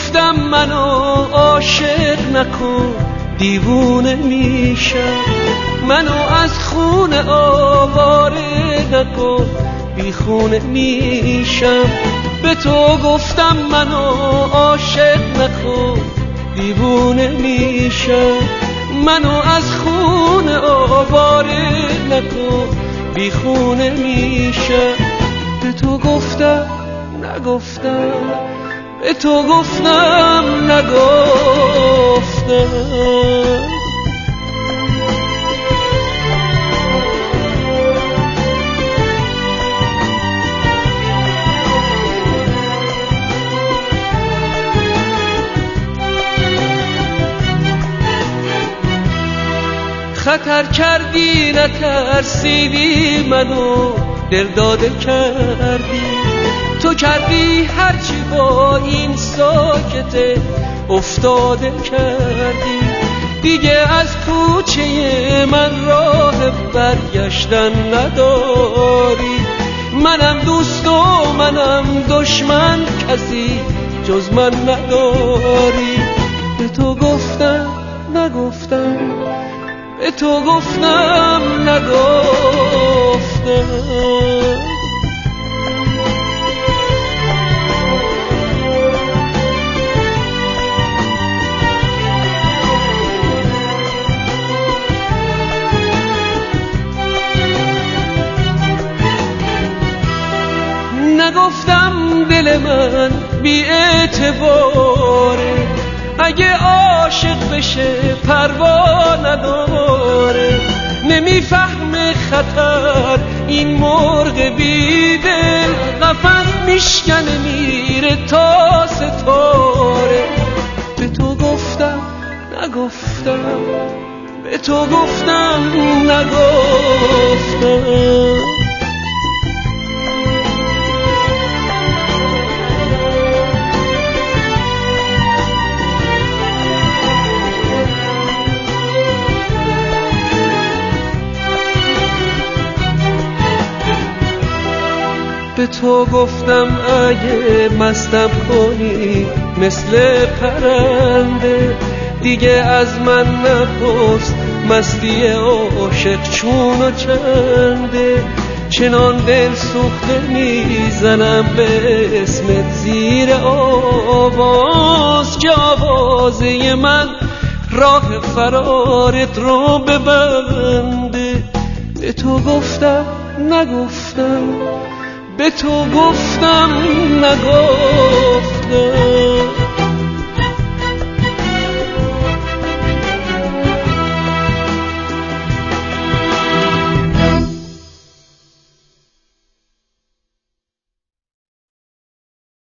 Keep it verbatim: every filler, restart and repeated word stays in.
گفتم منو عاشق نکن دیوونه میشم، منو از خونه آواره نکن بی خونه میشم. به تو گفتم منو عاشق نکن دیوونه میشم، منو از خونه آواره نکن بی خونه میشم. به تو گفتم نگفتم، به تو گفتم نگفتم. خطر کردی نترسیدی منو دل داده کردی، تو کردی هرچی با این ساکته افتاده کردی. دیگه از کوچه من راه برگشتن نداری، منم دوست و منم دشمن کسی جز من نداری. به تو گفتم نگفتم، به تو گفتم نگفتم. نگفتم دل من بی اعتباره، اگه عاشق بشه پروا نداره. نمیفهمه خطر این مرغ بی دل، قفس میشکنه میره تا ستاره. به تو گفتم نگفتم، به تو گفتم نگفتم. به تو گفتم اگه مستم کنی مثل پرنده، دیگه از من نپرس مستی عاشق چون و چنده. چنان دل سوخته میزنم به اسمت زیر آواز، که آوازه من راه فرارت رو ببنده. به تو گفتم نگفتم، به تو گفتم نگفتم.